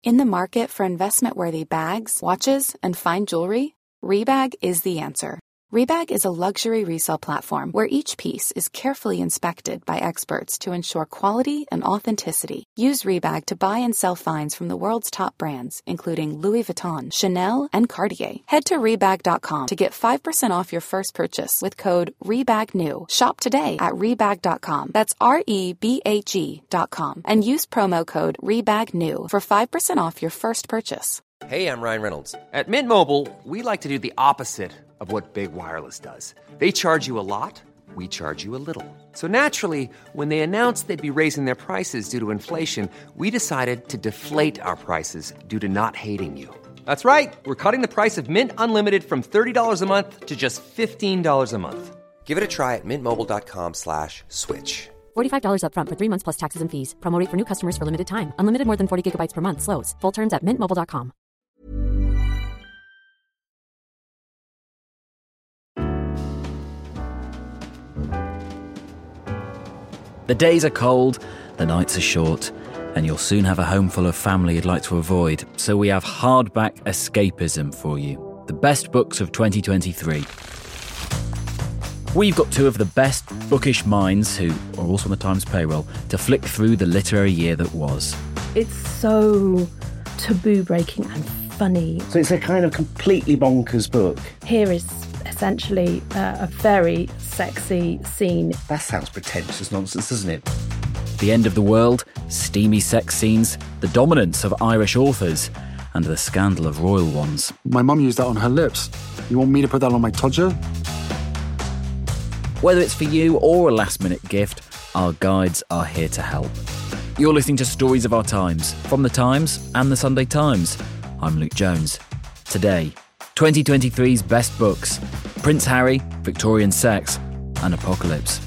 In the market for investment-worthy bags, watches, and fine jewelry, Rebag is the answer. Rebag is a luxury resale platform where each piece is carefully inspected by experts to ensure quality and authenticity. Use Rebag to buy and sell finds from the world's top brands, including Louis Vuitton, Chanel, and Cartier. Head to Rebag.com to get 5% off your first purchase with code REBAGNEW. Shop today at Rebag.com. That's REBAG.com. And use promo code REBAGNEW for 5% off your first purchase. Hey, I'm Ryan Reynolds. At Mint Mobile, we like to do the opposite of what Big Wireless does. They charge you a lot, we charge you a little. So naturally, when they announced they'd be raising their prices due to inflation, we decided to deflate our prices due to not hating you. That's right. We're cutting the price of Mint Unlimited from $30 a month to just $15 a month. Give it a try at mintmobile.com/switch. $45 up front for 3 months plus taxes and fees. Promo rate for new customers for limited time. Unlimited more than 40 gigabytes per month. Slows full terms at mintmobile.com. The days are cold, the nights are short, and you'll soon have a home full of family you'd like to avoid. So we have hardback escapism for you. The best books of 2023. We've got two of the best bookish minds, who are also on the Times payroll, to flick through the literary year that was. It's so taboo-breaking and funny. So it's a kind of completely bonkers book. Here is essentially a very sexy scene. That sounds pretentious nonsense, doesn't it? The End of the World, steamy sex scenes, the dominance of Irish authors, and the scandal of royal ones. My mum used that on her lips. You want me to put that on my todger? Whether it's for you or a last-minute gift, our guides are here to help. You're listening to Stories of Our Times, from The Times and The Sunday Times. I'm Luke Jones. Today, 2023's best books: Prince Harry, Victorian Sex, and Apocalypse.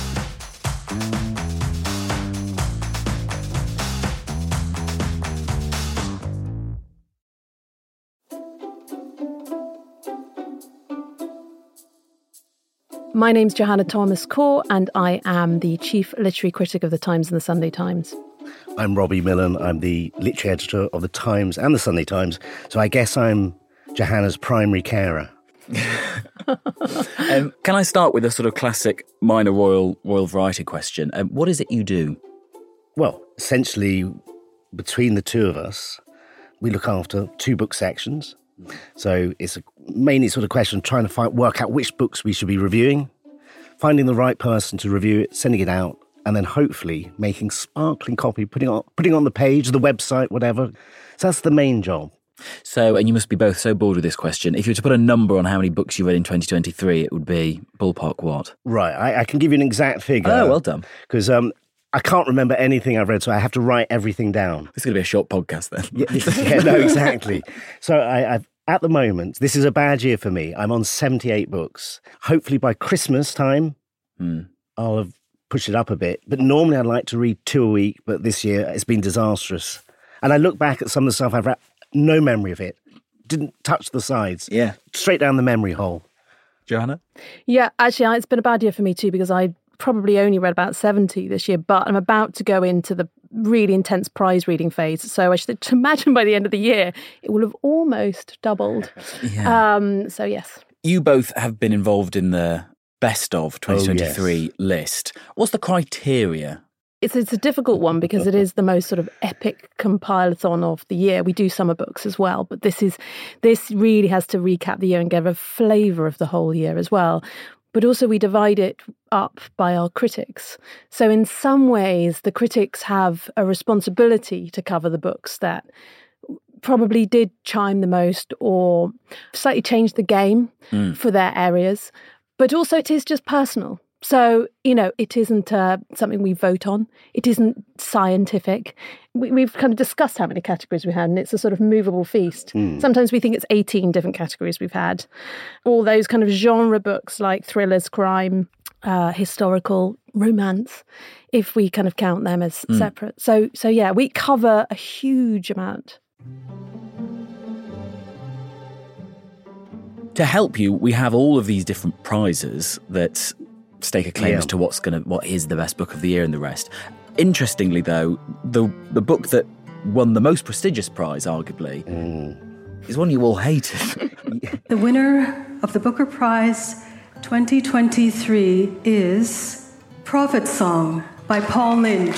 My name's Johanna Thomas-Corr, and I am the Chief Literary Critic of The Times and The Sunday Times. I'm Robbie Millen. I'm the literary editor of The Times and The Sunday Times, so I guess I'm Johanna's primary carer. Can I start with a sort of classic minor royal variety question? What is it you do? Well, essentially, between the two of us, we look after two book sections. So it's mainly sort of question of trying to work out which books we should be reviewing, finding the right person to review it, sending it out, and then hopefully making sparkling copy, putting on the page, the website, whatever. So that's the main job. So, and you must be both so bored with this question. If you were to put a number on how many books you read in 2023, it would be ballpark what? Right, I can give you an exact figure. Oh, well done. Because I can't remember anything I've read, so I have to write everything down. This is going to be a short podcast then. Yeah, no, exactly. So I've at the moment, this is a bad year for me. I'm on 78 books. Hopefully by Christmas time, I'll have pushed it up a bit. But normally I'd like to read 2 a week, but this year it's been disastrous. And I look back at some of the stuff I've read, no memory of it. Didn't touch the sides. Yeah. Straight down the memory hole. Johanna? Yeah, actually, it's been a bad year for me too, because I probably only read about 70 this year, but I'm about to go into the really intense prize reading phase. So I should imagine by the end of the year, it will have almost doubled. Yeah. So yes. You both have been involved in the best of 2023 list. What's the criteria? It's a difficult one because it is the most sort of epic compile-a-thon of the year. We do summer books as well, but this really has to recap the year and give a flavour of the whole year as well. But also we divide it up by our critics. So in some ways, the critics have a responsibility to cover the books that probably did chime the most or slightly changed the game for their areas. But also it is just personal. So, it isn't something we vote on. It isn't scientific. We've kind of discussed how many categories we had, and it's a sort of movable feast. Sometimes we think it's 18 different categories we've had. All those kind of genre books like thrillers, crime, historical, romance, if we kind of count them as separate. So yeah, we cover a huge amount. To help you, we have all of these different prizes that stake a claim as to what is the best book of the year and the rest. Interestingly, though, the book that won the most prestigious prize, arguably, is one you all hated. The winner of the Booker Prize 2023 is Prophet Song by Paul Lynch.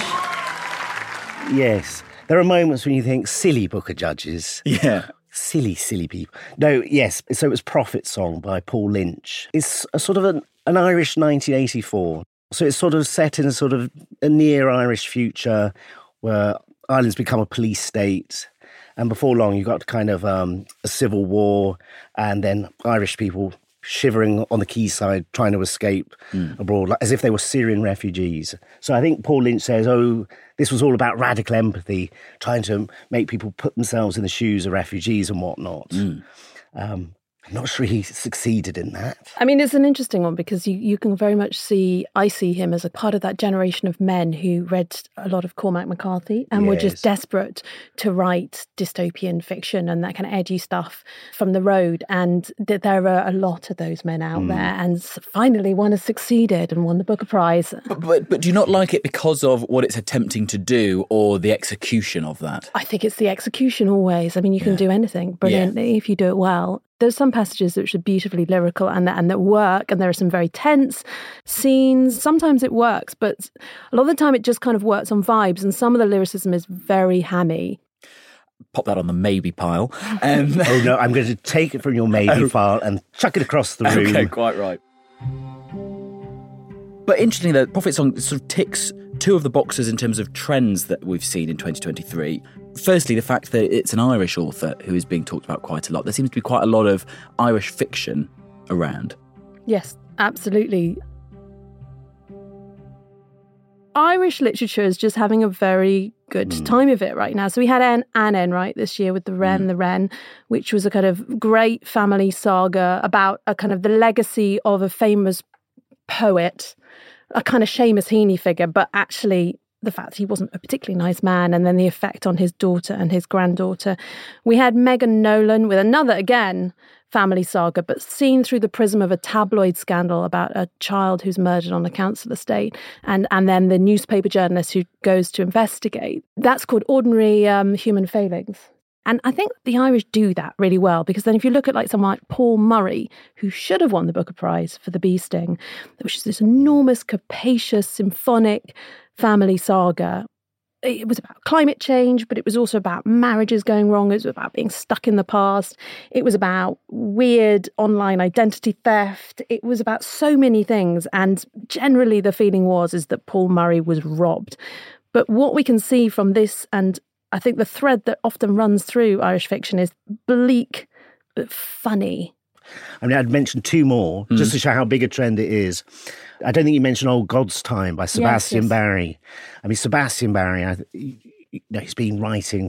Yes. There are moments when you think, silly Booker judges. Yeah. Silly people. No, yes. So it was Prophet Song by Paul Lynch. It's a sort of an Irish 1984. So it's sort of set in a sort of a near Irish future where Ireland's become a police state. And before long, you got kind of a civil war, and then Irish people shivering on the quayside trying to escape abroad, like, as if they were Syrian refugees. So I think Paul Lynch says, this was all about radical empathy, trying to make people put themselves in the shoes of refugees and whatnot. I'm not sure he succeeded in that. I mean, it's an interesting one because you can very much I see him as a part of that generation of men who read a lot of Cormac McCarthy and were just desperate to write dystopian fiction and that kind of edgy stuff from the road. And there are a lot of those men out there. And finally, one has succeeded and won the Booker Prize. But do you not like it because of what it's attempting to do or the execution of that? I think it's the execution always. I mean, you can do anything brilliantly if you do it well. There's some passages which are beautifully lyrical and that work, and there are some very tense scenes. Sometimes it works, but a lot of the time it just kind of works on vibes, and some of the lyricism is very hammy. Pop that on the maybe pile. Oh no, I'm going to take it from your maybe file and chuck it across the room. Okay, quite right. But interestingly, the Prophet Song sort of ticks two of the boxes in terms of trends that we've seen in 2023. Firstly, the fact that it's an Irish author who is being talked about quite a lot. There seems to be quite a lot of Irish fiction around. Yes, absolutely. Irish literature is just having a very good time of it right now. So we had Annan, right, this year with the Wren, which was a kind of great family saga about a kind of the legacy of a famous poet, a kind of Seamus Heaney figure, but actually the fact that he wasn't a particularly nice man, and then the effect on his daughter and his granddaughter. We had Megan Nolan with another, again, family saga, but seen through the prism of a tabloid scandal about a child who's murdered on a council estate, and then the newspaper journalist who goes to investigate. That's called Ordinary Human Failings. And I think the Irish do that really well, because then if you look at like someone like Paul Murray, who should have won the Booker Prize for The Bee Sting, which is this enormous, capacious, symphonic family saga. It was about climate change, but it was also about marriages going wrong. It was about being stuck in the past. It was about weird online identity theft. It was about so many things. And generally the feeling is that Paul Murray was robbed. But what we can see from this, and I think the thread that often runs through Irish fiction, is bleak but funny. I mean, I'd mentioned two more, just to show how big a trend it is. I don't think you mentioned Old God's Time by Sebastian Barry. I mean, Sebastian Barry, he's been writing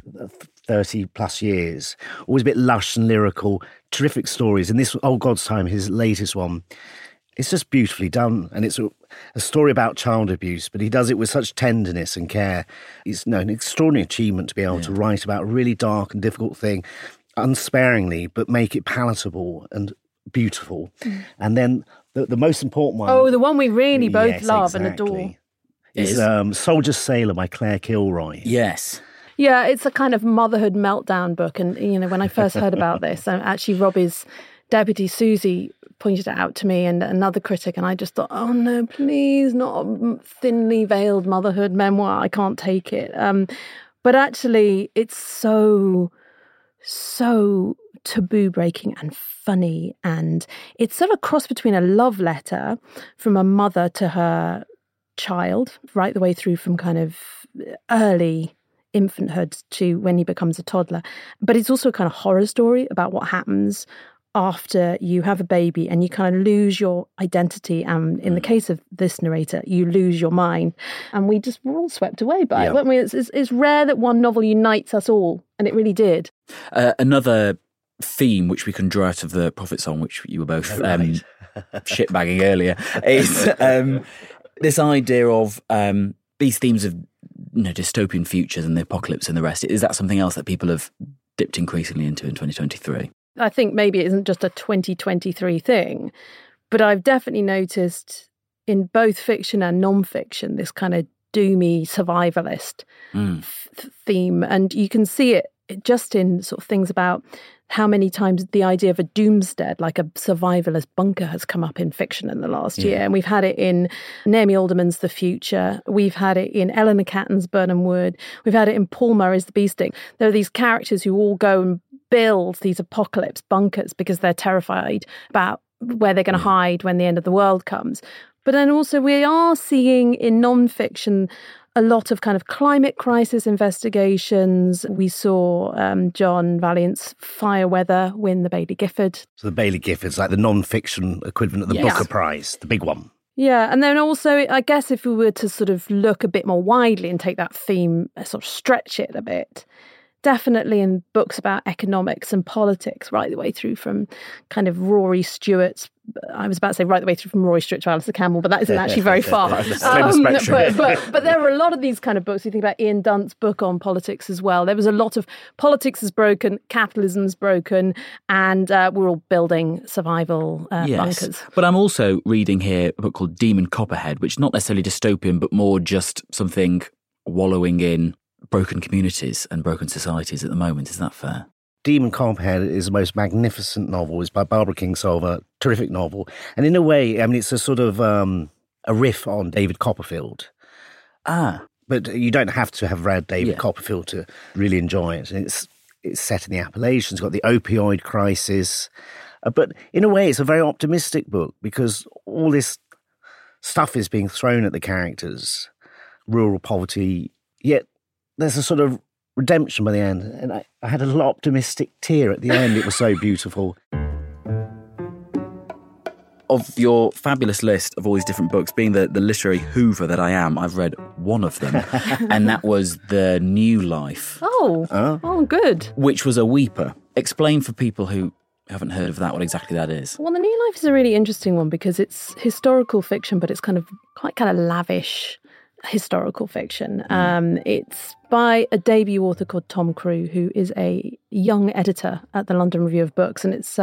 30 plus years, always a bit lush and lyrical, terrific stories. And this Old God's Time, his latest one, it's just beautifully done. And it's a story about child abuse, but he does it with such tenderness and care. It's an extraordinary achievement to be able to write about a really dark and difficult thing unsparingly, but make it palatable and beautiful. And then the most important one... Oh, the one we really both love and adore. Is Soldier Sailor by Claire Kilroy. Yes. Yeah, it's a kind of motherhood meltdown book. And, you know, when I first heard about this, actually Robbie's deputy Susie pointed it out to me and another critic, and I just thought, oh no, please, not a thinly veiled motherhood memoir. I can't take it. But actually, it's so taboo breaking and funny, and it's sort of a cross between a love letter from a mother to her child, right the way through from kind of early infanthood to when he becomes a toddler. But it's also a kind of horror story about what happens after you have a baby and you kind of lose your identity. And in the case of this narrator, you lose your mind. And we just were all swept away by it, weren't we? It's rare that one novel unites us all, and it really did. Another theme which we can draw out of the Prophet Song, which you were both shitbagging earlier, is this idea of these themes of dystopian futures and the apocalypse and the rest. Is that something else that people have dipped increasingly into in 2023? I think maybe it isn't just a 2023 thing, but I've definitely noticed in both fiction and non-fiction this kind of doomy survivalist theme. And you can see it just in sort of things about how many times the idea of a doomsday, like a survivalist bunker, has come up in fiction in the last year. And we've had it in Naomi Alderman's The Future. We've had it in Eleanor Catton's Birnam Wood. We've had it in Paul Murray's The Bee Sting. There are these characters who all go and build these apocalypse bunkers because they're terrified about where they're going to hide when the end of the world comes. But then also we are seeing in non-fiction a lot of kind of climate crisis investigations. We saw John Valiant's Fireweather win the Baillie Gifford. So the Baillie Gifford's like the non-fiction equivalent of the Booker Prize, the big one. Yeah, and then also, I guess if we were to sort of look a bit more widely and take that theme, sort of stretch it a bit, definitely in books about economics and politics, right the way through from kind of Rory Stewart's, I was about to say right the way through from Rory Stewart to Alistair Campbell, but that isn't actually very far. But there are a lot of these kind of books. You think about Ian Dunt's book on politics as well. There was a lot of politics is broken, capitalism's broken, and we're all building survival bunkers. But I'm also reading here a book called Demon Copperhead, which is not necessarily dystopian, but more just something wallowing in broken communities and broken societies at the moment. Is that fair? Demon Copperhead is the most magnificent novel. It's by Barbara Kingsolver, terrific novel. And in a way, I mean, it's a sort of a riff on David Copperfield. But you don't have to have read David Copperfield to really enjoy it. And it's set in the Appalachians, it's got the opioid crisis. But in a way, it's a very optimistic book because all this stuff is being thrown at the characters, rural poverty, yet there's a sort of redemption by the end. And I had a little optimistic tear at the end. It was so beautiful. Of your fabulous list of all these different books, being the literary hoover that I am, I've read one of them, and that was The New Life. Oh, good. Which was a weeper. Explain for people who haven't heard of that what exactly that is. Well, The New Life is a really interesting one because it's historical fiction, but it's kind of lavish historical fiction. It's by a debut author called Tom Crewe, who is a young editor at the London Review of Books. And it's,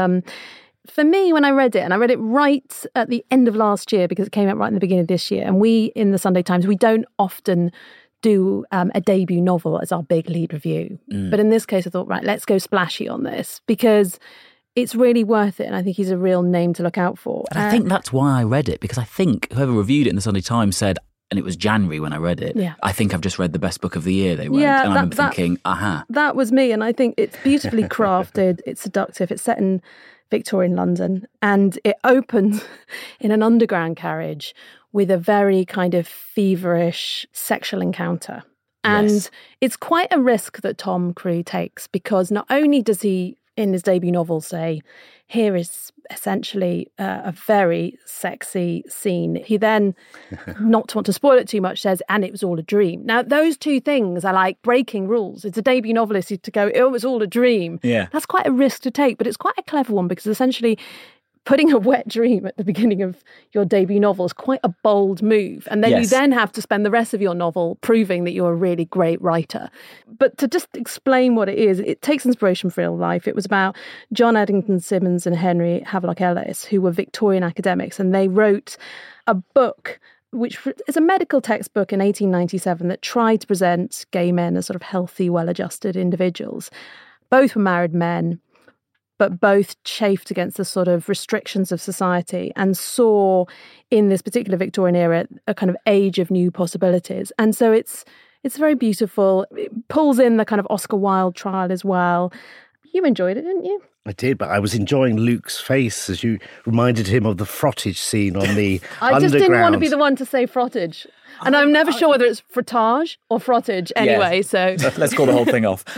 for me, when I read it, and I read it right at the end of last year because it came out right in the beginning of this year. And we, in the Sunday Times, we don't often do a debut novel as our big lead review. But in this case, I thought, right, let's go splashy on this because it's really worth it. And I think he's a real name to look out for. And I think that's why I read it, because I think whoever reviewed it in the Sunday Times said, and it was January when I read it, I think I've just read the best book of the year, they wrote. And I'm thinking, aha. That was me. And I think it's beautifully crafted. It's seductive. It's set in Victorian London. And it opens in an underground carriage with a very kind of feverish sexual encounter. And it's quite a risk that Tom Crewe takes because not only does he, in his debut novel, say, here is essentially a very sexy scene. He then, not to want to spoil it too much, says, and it was all a dream. Now, those two things are like breaking rules. It's a debut novelist to go, it was all a dream. Yeah. That's quite a risk to take, but it's quite a clever one because essentially putting a wet dream at the beginning of your debut novel is quite a bold move. And then you then have to spend the rest of your novel proving that you're a really great writer. But to just explain what it is, it takes inspiration from real life. It was about John Addington Symonds and Henry Havelock Ellis, who were Victorian academics, and they wrote a book which is a medical textbook in 1897 that tried to present gay men as sort of healthy, well-adjusted individuals. Both were married men, but both chafed against the sort of restrictions of society and saw in this particular Victorian era a kind of age of new possibilities. And so it's very beautiful. It pulls in the kind of Oscar Wilde trial as well. You enjoyed it, didn't you? I did, but I was enjoying Luke's face as you reminded him of the frottage scene on the underground. I just didn't want to be the one to say frottage. And I'm never sure whether it's frottage or frottage anyway, so... Let's call the whole thing off.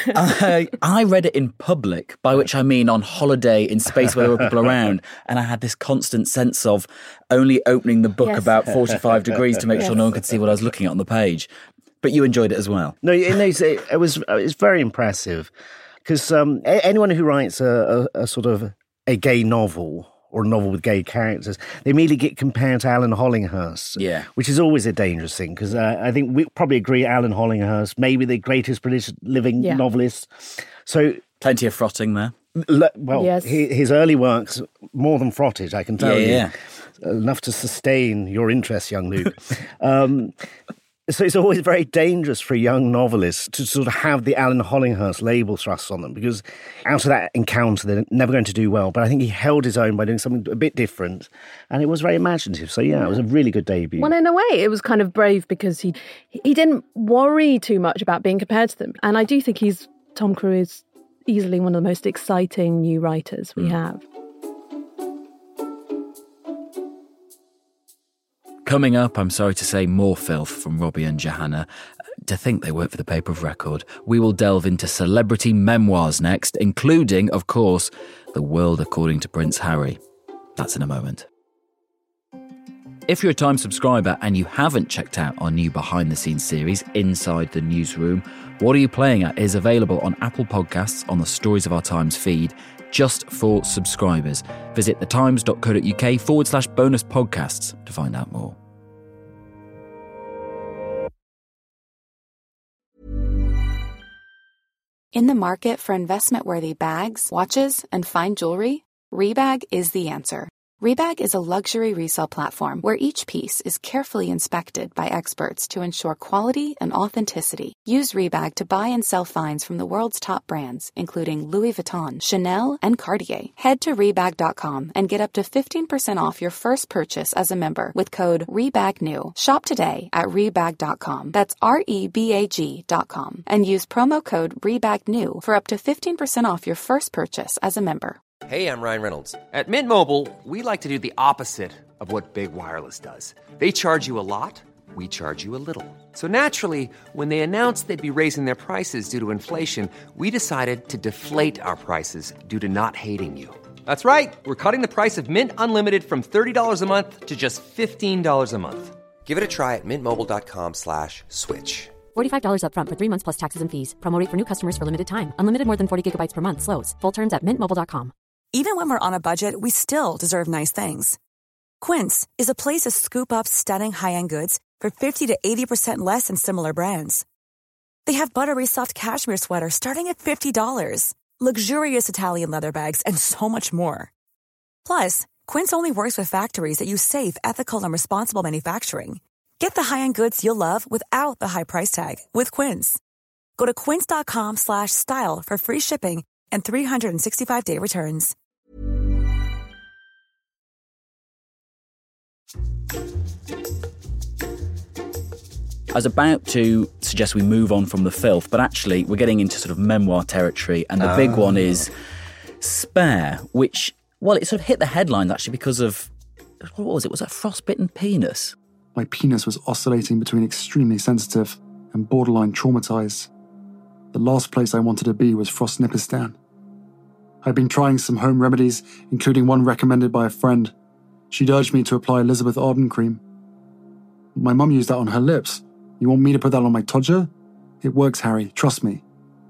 I read it in public, by which I mean on holiday in space where there were people around, and I had this constant sense of only opening the book about 45 degrees to make sure no one could see what I was looking at on the page. But you enjoyed it as well. No, it was very impressive, because anyone who writes a sort of a gay novel or a novel with gay characters, they immediately get compared to Alan Hollinghurst, which is always a dangerous thing, because I think we probably agree Alan Hollinghurst may be the greatest British living novelist. So plenty of frotting there. His early works, more than frottage, I can tell you. Enough to sustain your interest, young Luke. So it's always very dangerous for a young novelist to sort of have the Alan Hollinghurst label thrust on them, because out of that encounter, they're never going to do well. But I think he held his own by doing something a bit different, and it was very imaginative. So, yeah, it was a really good debut. Well, in a way, it was kind of brave because he didn't worry too much about being compared to them. And I do think Tom Cruise, easily one of the most exciting new writers we have. Coming up, I'm sorry to say, more filth from Robbie and Johanna. To think they work for the paper of record. We will delve into celebrity memoirs next, including, of course, The World According to Prince Harry. That's in a moment. If you're a Times subscriber and you haven't checked out our new behind-the-scenes series, Inside the Newsroom, What Are You Playing At is available on Apple Podcasts on the Stories of Our Times feed, just for subscribers. Visit thetimes.co.uk/bonus podcasts to find out more. In the market for investment-worthy bags, watches, and fine jewelry, Rebag is the answer. Rebag is a luxury resale platform where each piece is carefully inspected by experts to ensure quality and authenticity. Use Rebag to buy and sell finds from the world's top brands, including Louis Vuitton, Chanel, and Cartier. Head to Rebag.com and get up to 15% off your first purchase as a member with code REBAGNEW. Shop today at Rebag.com. That's REBAG.com. And use promo code REBAGNEW for up to 15% off your first purchase as a member. Hey, I'm Ryan Reynolds. At Mint Mobile, we like to do the opposite of what Big Wireless does. They charge you a lot, we charge you a little. So naturally, when they announced they'd be raising their prices due to inflation, we decided to deflate our prices due to not hating you. That's right. We're cutting the price of Mint Unlimited from $30 a month to just $15 a month. Give it a try at mintmobile.com/switch. $45 up front for 3 months plus taxes and fees. Promo rate for new customers for limited time. Unlimited more than 40 gigabytes per month. Slows full terms at mintmobile.com. Even when we're on a budget, we still deserve nice things. Quince is a place to scoop up stunning high-end goods for 50 to 80% less than similar brands. They have buttery soft cashmere sweaters starting at $50, luxurious Italian leather bags, and so much more. Plus, Quince only works with factories that use safe, ethical, and responsible manufacturing. Get the high-end goods you'll love without the high price tag with Quince. Go to quince.com/style for free shipping and 365-day returns. I was about to suggest we move on from the filth, but actually we're getting into sort of memoir territory, and the big one is Spare, which, well, it sort of hit the headlines actually because of, what was it? Was that frostbitten penis? My penis was oscillating between extremely sensitive and borderline traumatized. The last place I wanted to be was Frostnipistan. I'd been trying some home remedies, including one recommended by a friend. She'd urged me to apply Elizabeth Arden cream. My mum used that on her lips. You want me to put that on my todger? It works, Harry, trust me.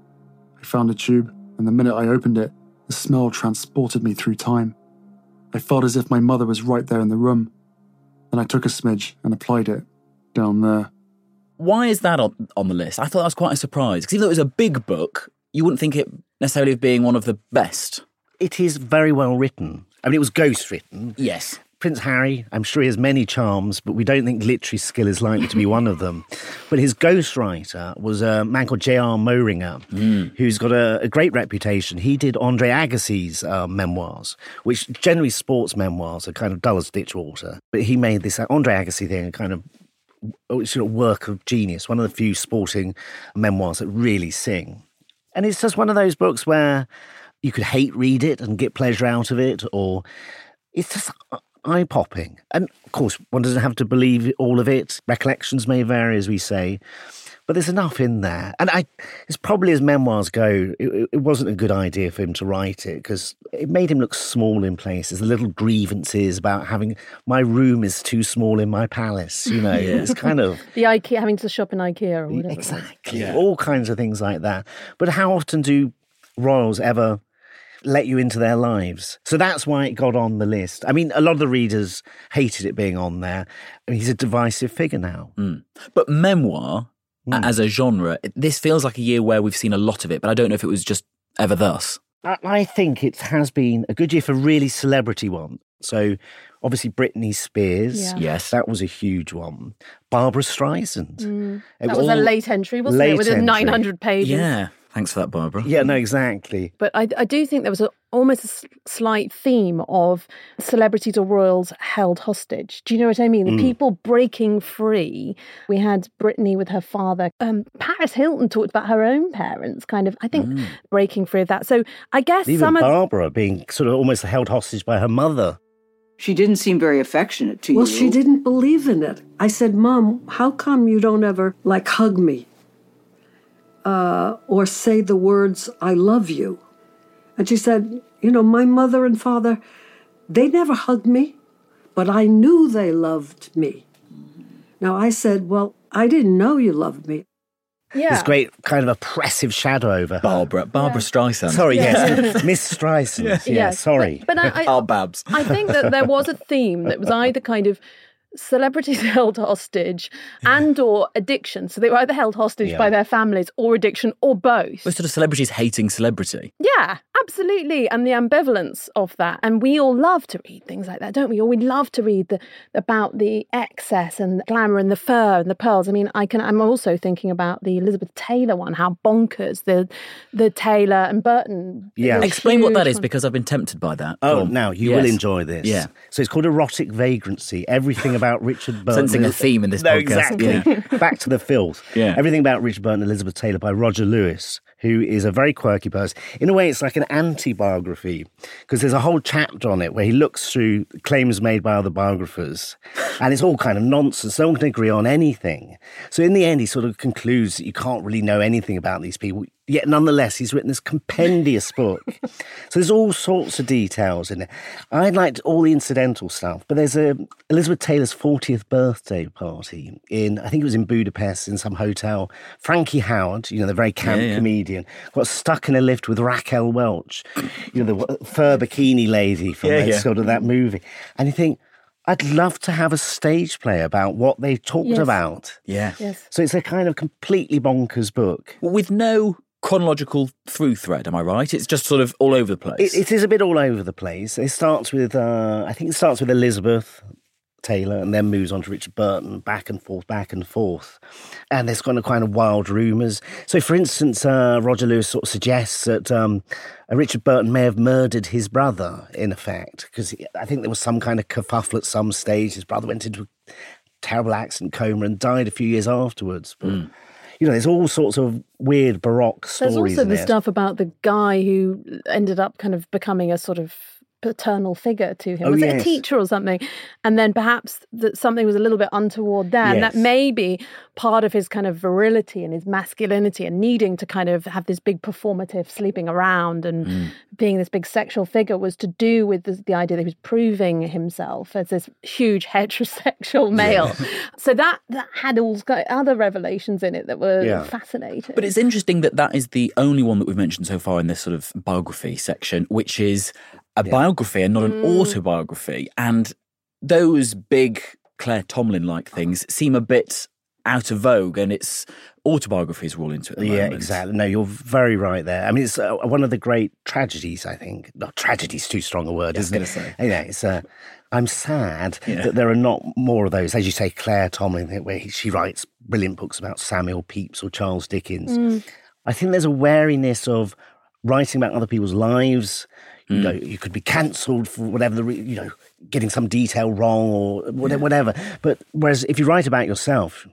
I found a tube, and the minute I opened it, the smell transported me through time. I felt as if my mother was right there in the room. Then I took a smidge and applied it down there. Why is that on the list? I thought that was quite a surprise, because even though it was a big book, you wouldn't think it necessarily of being one of the best. It is very well written. I mean, it was ghost written. Yes. Prince Harry, I'm sure he has many charms, but we don't think literary skill is likely to be one of them. But his ghostwriter was a man called J.R. Moehringer, who's got a great reputation. He did Andre Agassi's memoirs, which generally sports memoirs are kind of dull as ditch water. But he made this Andre Agassi thing a kind of sort of work of genius, one of the few sporting memoirs that really sing. And it's just one of those books where you could hate read it and get pleasure out of it, or it's just eye-popping. And, of course, one doesn't have to believe all of it. Recollections may vary, as we say. But there's enough in there. And it's probably, as memoirs go, it wasn't a good idea for him to write it, because it made him look small in places. The little grievances about my room is too small in my palace, you know. It's kind of... The IKEA, having to shop in IKEA or whatever. Exactly. Yeah. All kinds of things like that. But how often do royals ever let you into their lives? So that's why it got on the list. I mean, a lot of the readers hated it being on there. I mean, he's a divisive figure now. But memoir, as a genre, this feels like a year where we've seen a lot of it, but I don't know if it was just ever thus. I think it has been a good year for really celebrity one. So Obviously, Britney Spears. Yeah. Yes. That was a huge one. Barbara Streisand. That was a late entry, wasn't it? Within 900 pages. Yeah. Thanks for that, Barbara. Yeah, no, exactly. But I do think there was almost a slight theme of celebrities or royals held hostage. Do you know what I mean? The people breaking free. We had Britney with her father. Paris Hilton talked about her own parents, kind of, I think, breaking free of that. So I guess Even Barbara being sort of almost held hostage by her mother. She didn't seem very affectionate to you. Well, she didn't believe in it. I said, Mom, how come you don't ever, hug me? Or say the words, I love you. And she said, my mother and father, they never hugged me, but I knew they loved me. Now I said, well, I didn't know you loved me. Yeah. This great kind of oppressive shadow over her. Barbara Streisand. Sorry, yes. Miss Streisand. Yeah, sorry. But Babs. I think that there was a theme that was either kind of celebrities held hostage and or addiction. So they were either held hostage by their families or addiction or both. But sort of celebrities hating celebrity. Yeah, absolutely. And the ambivalence of that. And we all love to read things like that, don't we? Or we love to read about the excess and the glamour and the fur and the pearls. I mean, I'm also thinking about the Elizabeth Taylor one, how bonkers the Taylor and Burton. Yeah. Explain what that is, because I've been tempted by that. Oh, now you will enjoy this. Yeah. So it's called Erotic Vagrancy. Everything about Richard Burton. Sensing a theme in this podcast. Exactly. Yeah. Back to the filth. Yeah. Everything about Richard Burton and Elizabeth Taylor by Roger Lewis, who is a very quirky person. In a way, it's like an anti-biography, because there's a whole chapter on it where he looks through claims made by other biographers, and it's all kind of nonsense. No one can agree on anything. So in the end, he sort of concludes that you can't really know anything about these people. Yet nonetheless, he's written this compendious book. So there's all sorts of details in it. I liked all the incidental stuff, but there's Elizabeth Taylor's 40th birthday party I think it was in Budapest, in some hotel. Frankie Howard, the very camp comedian, got stuck in a lift with Raquel Welch, the fur bikini lady from sort of that movie. And you think, I'd love to have a stage play about what they talked about. Yeah. Yes. So it's a kind of completely bonkers book. With no chronological through thread, am I right? It's just sort of all over the place. It is a bit all over the place. It starts with, I think it starts with Elizabeth Taylor and then moves on to Richard Burton, back and forth. And there's kind of wild rumours. So, for instance, Roger Lewis sort of suggests that Richard Burton may have murdered his brother, in effect, because I think there was some kind of kerfuffle at some stage. His brother went into a terrible accident coma and died a few years afterwards. But, there's all sorts of weird Baroque stories. There's also the there. stuff about the guy who ended up kind of becoming a sort of paternal figure to him. Was it a teacher or something? And then perhaps that something was a little bit untoward there. And that may be part of his kind of virility and his masculinity and needing to kind of have this big performative sleeping around and being this big sexual figure was to do with the idea that he was proving himself as this huge heterosexual male. So that had all other revelations in it that were fascinating. But it's interesting that is the only one that we've mentioned so far in this sort of biography section, which is a biography and not an autobiography. And those big Claire Tomlin-like things seem a bit out of vogue, and it's autobiographies roll into it at the moment. Yeah, exactly. No, you're very right there. I mean, it's one of the great tragedies, I think. Not tragedy's too strong a word, isn't it? Say. Yeah, it's I'm sad that there are not more of those. As you say, Claire Tomlin, where she writes brilliant books about Samuel Pepys or Charles Dickens. I think there's a wariness of writing about other people's lives. You could be cancelled for whatever getting some detail wrong or whatever. But whereas if you write about yourself,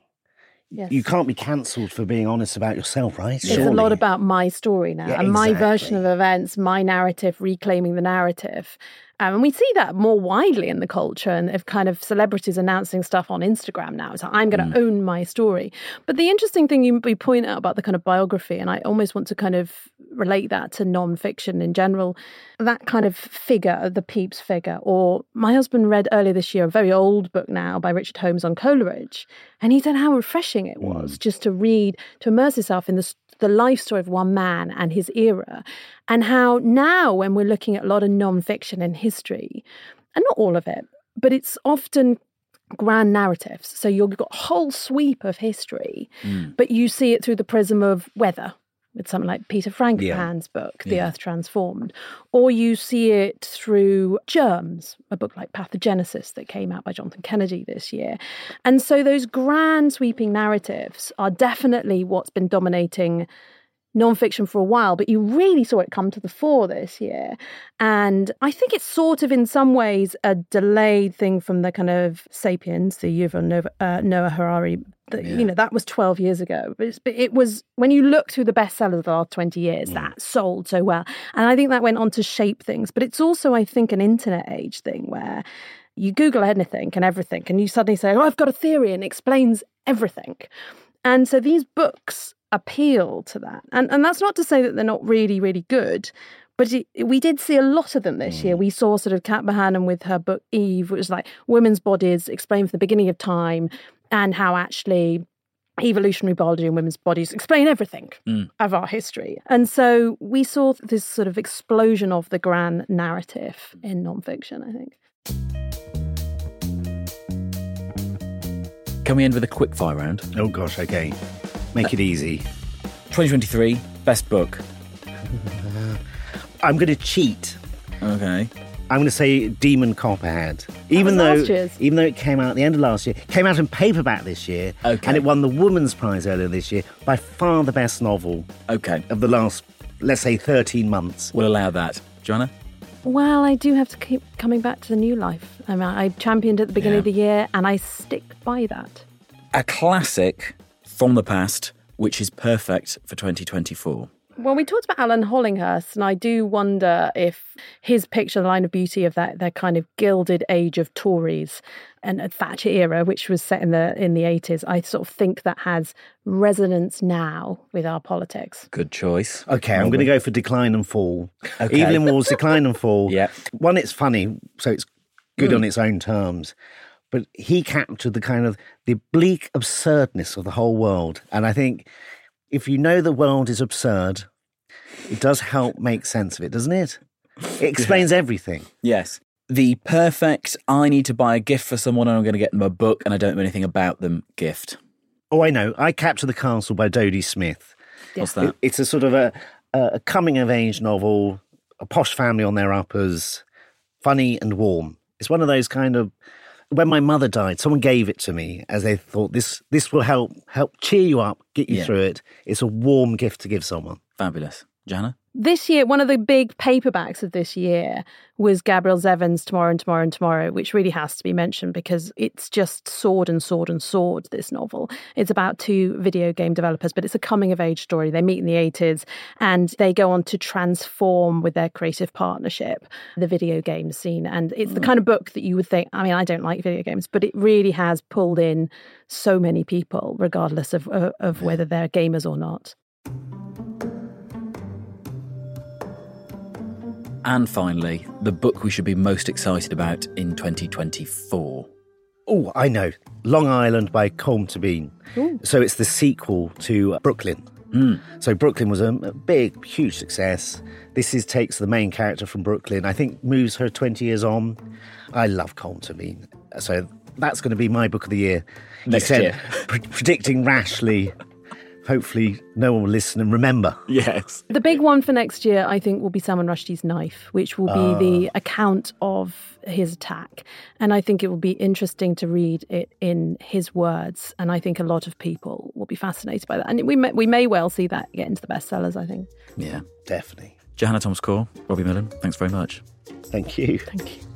you can't be cancelled for being honest about yourself, right? It's a lot about my story now and my version of events, my narrative, reclaiming the narrative. And we see that more widely in the culture, and of kind of celebrities announcing stuff on Instagram now. So I'm going to own my story. But the interesting thing you point out about the kind of biography, and I almost want to kind of relate that to non-fiction in general, that kind of figure, the Pepys figure. Or my husband read earlier this year a very old book now by Richard Holmes on Coleridge. And he said how refreshing it was just to read, to immerse yourself in the life story of one man and his era, and how now when we're looking at a lot of non-fiction in history, and not all of it, but it's often grand narratives. So you've got a whole sweep of history, but you see it through the prism of weather with something like Peter Frankopan's book, The Earth Transformed. Or you see it through Germs, a book like Pathogenesis that came out by Jonathan Kennedy this year. And so those grand sweeping narratives are definitely what's been dominating nonfiction for a while, but you really saw it come to the fore this year. And I think it's sort of in some ways a delayed thing from the kind of Sapiens, the Yuval Noah Harari. That was 12 years ago. But it was, when you look through the bestsellers of the last 20 years, that sold so well. And I think that went on to shape things. But it's also, I think, an internet age thing where you Google anything and everything, and you suddenly say, I've got a theory, and it explains everything. And so these books appeal to that. And that's not to say that they're not really, really good, but we did see a lot of them this year. We saw sort of Kat Bohannon with her book Eve, which was like women's bodies explained from the beginning of time, and how actually evolutionary biology and women's bodies explain everything of our history. And so we saw this sort of explosion of the grand narrative in nonfiction, I think. Can we end with a quick fire round? Oh gosh, okay. Make it easy. 2023, best book. I'm going to cheat. Okay. I'm going to say Demon Copperhead. Even though it came out at the end of last year, came out in paperback this year, and it won the Woman's Prize earlier this year, by far the best novel of the last, let's say, 13 months. We'll allow that. Joanna? Well, I do have to keep coming back to The New Life. I mean, I championed at the beginning of the year, and I stick by that. A classic from the past, which is perfect for 2024. Well, we talked about Alan Hollinghurst, and I do wonder if his picture, The Line of Beauty, of that kind of gilded age of Tories and a Thatcher era, which was set in the 80s, I sort of think that has resonance now with our politics. Good choice. Okay, I'm going to go for Decline and Fall. Okay. Evelyn Waugh's Decline and Fall. Yeah. One, it's funny, so it's good on its own terms. But he captured the kind of the bleak absurdness of the whole world. And I think if you know the world is absurd, it does help make sense of it, doesn't it? It explains everything. Yes. The perfect, I need to buy a gift for someone and I'm going to get them a book and I don't know anything about them gift. Oh, I know. I Capture the Castle by Dodie Smith. What's that? It's a sort of a coming-of-age novel, a posh family on their uppers, funny and warm. It's one of those kind of... When my mother died, someone gave it to me as they thought, this will help cheer you up, get you through it. It's a warm gift to give someone. Fabulous. Joanna? This year, one of the big paperbacks of this year was Gabrielle Zevin's Tomorrow and Tomorrow and Tomorrow, which really has to be mentioned because it's just sword and sword and sword, this novel. It's about two video game developers, but it's a coming-of-age story. They meet in the 80s and they go on to transform with their creative partnership the video game scene. And it's the kind of book that you would think, I mean, I don't like video games, but it really has pulled in so many people, regardless of whether they're gamers or not. And finally, the book we should be most excited about in 2024. Oh, I know. Long Island by Colm Tóibín. So it's the sequel to Brooklyn. So Brooklyn was a big, huge success. This takes the main character from Brooklyn, I think moves her 20 years on. I love Colm Tóibín. So that's going to be my book of the year. Next year. Predicting rashly. Hopefully no one will listen and remember. Yes. The big one for next year, I think, will be Salman Rushdie's Knife, which will be the account of his attack. And I think it will be interesting to read it in his words. And I think a lot of people will be fascinated by that. And we may well see that get into the bestsellers, I think. Yeah, definitely. Johanna Thomas-Corr, Robbie Millen, thanks very much. Thank you. Thank you.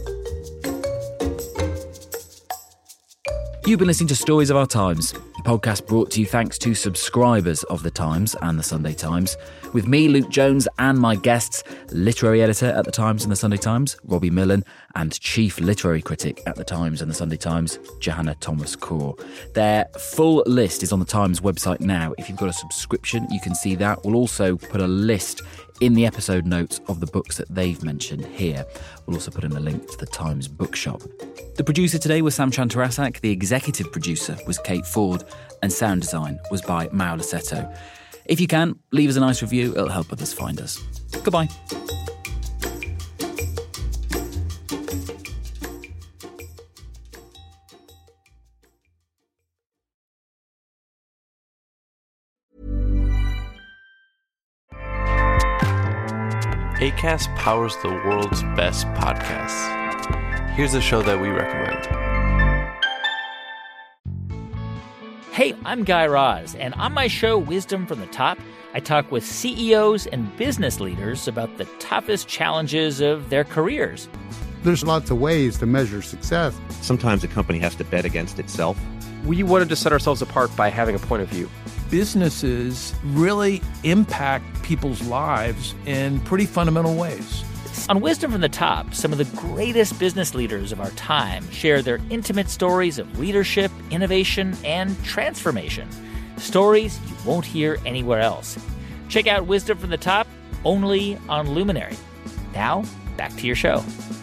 You've been listening to Stories of Our Times, a podcast brought to you thanks to subscribers of The Times and The Sunday Times, with me, Luke Jones, and my guests, literary editor at The Times and The Sunday Times, Robbie Millen, and chief literary critic at The Times and The Sunday Times, Johanna Thomas-Corr. Their full list is on The Times website now. If you've got a subscription, you can see that. We'll also put a list in the episode notes of the books that they've mentioned here. We'll also put in a link to the Times bookshop. The producer today was Sam Chantarasak, the executive producer was Kate Ford, and sound design was by Mao Lassetto. If you can, leave us a nice review, it'll help others find us. Goodbye. Acast powers the world's best podcasts. Here's a show that we recommend. Hey, I'm Guy Raz, and on my show, Wisdom from the Top, I talk with CEOs and business leaders about the toughest challenges of their careers. There's lots of ways to measure success. Sometimes a company has to bet against itself. We wanted to set ourselves apart by having a point of view. Businesses really impact people's lives in pretty fundamental ways. On Wisdom from the Top, some of the greatest business leaders of our time share their intimate stories of leadership, innovation, and transformation. Stories you won't hear anywhere else. Check out Wisdom from the Top, only on Luminary. Now, back to your show.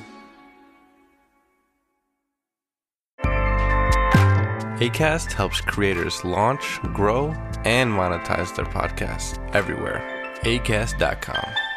Acast helps creators launch, grow, and monetize their podcasts everywhere. Acast.com.